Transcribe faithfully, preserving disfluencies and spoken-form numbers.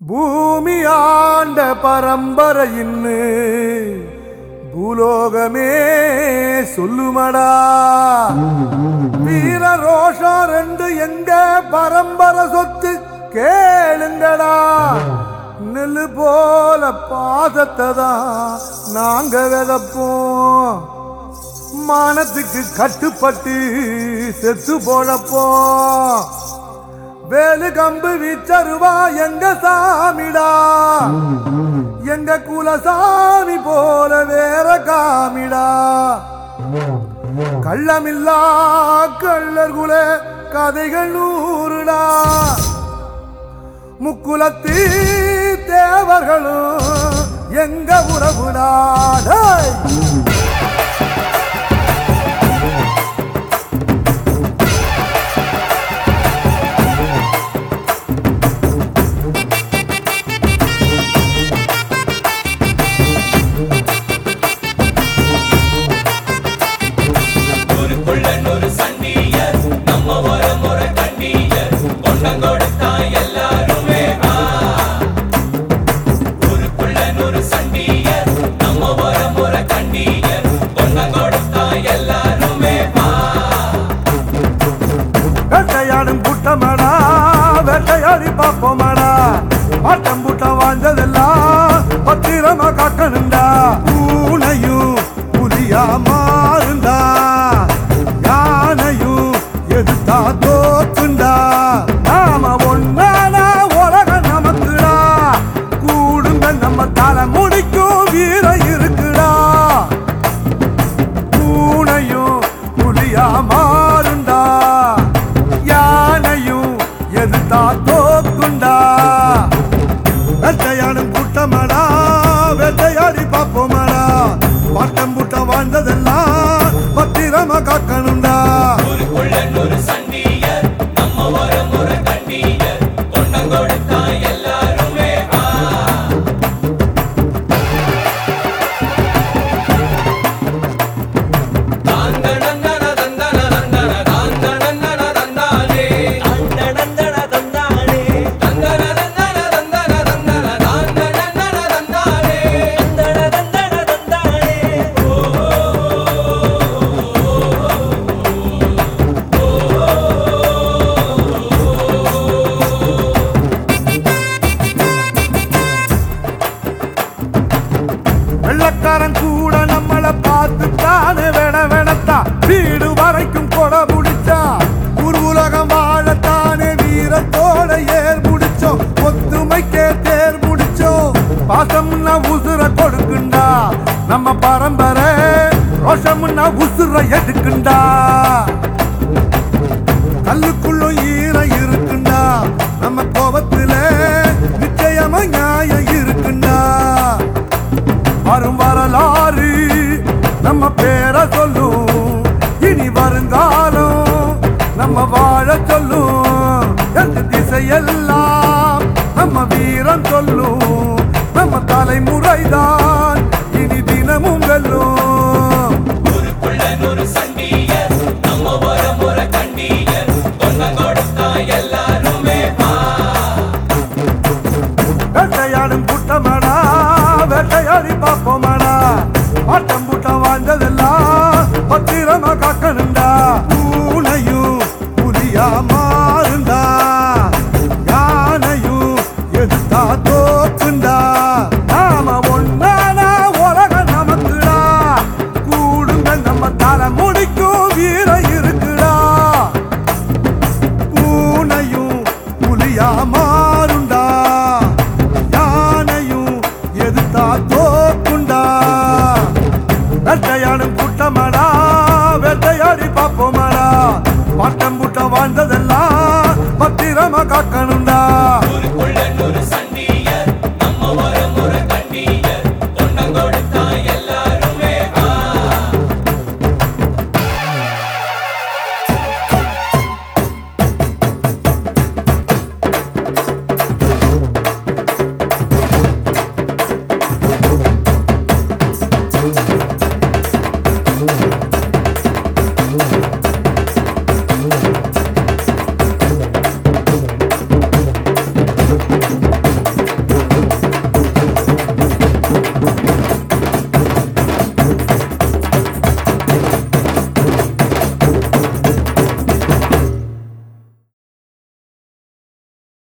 பூமி ஆண்ட பரம்பரையின்னு பூலோகமே சொல்லுமடா. வீர ரோஷம் ரெண்டு எங்க பரம்பரை சொத்து கேளுங்கடா. நெல்லு போல பாதத்தை தான் நாங்க விதப்போம். மானத்துக்கு கட்டுப்பட்டு செத்து போழப்போம். வேலு கம்பு வீச்சருவா எங்க சாமிடா. எங்க குலசாமி போல வேற காமிடா. கள்ளமில்லா கள்ளர் குல கதைகள் நூறுடா. முக்குலத்தி தேவர்களும் எங்க உறவுடா. வேட்டையாடும் கூட்டமாடா, வேட்டையாடி பார்ப்போமாடா. ஆட்டம் கூட்டம் வாழ்ந்ததெல்லாம் பத்திரமா காக்கணுண்டா. பூனையும் புலியா மாறுண்டா, யானையும் எதிர்த்தா தோக்குண்டா. நாம ஒன்னானா உலகம் நமக்குடா. கூடுங்க நம்ம தலை முடிக்கும் வீர இருக்குடா. பூனையும் புலியா மாறுண்டா, யானையும் எதிர்த்தா தோக்குண்டா. வேட்டையாடும் கூட்டமாடா, வேட்டையாடி பார்ப்போமாடா. பாட்டம் கூட்டம் வாழ்ந்ததெல்லாம் பத்திரமா காக்கணுண்டா. வெள்ளக்காரன் கூட நம்மள பார்த்து தானே வேண வேணத்தா. வீடு வரைக்கும் கொடை முடிச்சா. ஊர் உலகம் வாழத்தானே வீரத்தோட ஏர் முடிச்சோம். ஒத்துமைக்கே தேர் முடிச்சோம். பாசம்னா உசுர கொடுக்குண்டா நம்ம பரம்பரை. ரோஷம்னா உசுர எடுக்குண்டா. கல்லுக்குள்ளும் ஈரம் இருக்குண்டா. நம்ம கோபத்துல நிச்சயமா நியாயம் இருக்குண்டா. வரும் வரலாறு நம்ம பேரை சொல்லும். இனி வருங்காலம் நம்ம வாழ சொல்லும். எந்த திசையெல்லாம் நம்ம வீரம் சொல்லும். நம்ம தலைமுறைதான் இனி தினமும் வெல்லும். வேட்டையாடும் கூட்டமாடா, வேட்டையாடி பார்ப்போமாடா. ஆட்டம் கூட்டம் வாழ்ந்ததெல்லாம் பத்திரமா காக்கணுண்டா. பூனையும் புலியா மாறுண்டா, யானையும் எதிர்த்தா தோக்குண்டா. நாம ஒன்னானா உலகம் நமக்குடா. கூடுங்க நம்ம தலை முடிக்கும் வீர இருக்குடா. பூனையும் புலியா மாறுண்டா, எதிர்த்தா தோக்குண்டா. வேட்டையாடும் கூட்டமாடா, வேட்டையாடி பார்ப்போமாடா. பாட்டம் கூட்டம் வாழ்ந்ததெல்லாம் பத்திரமா காக்கணுண்டா.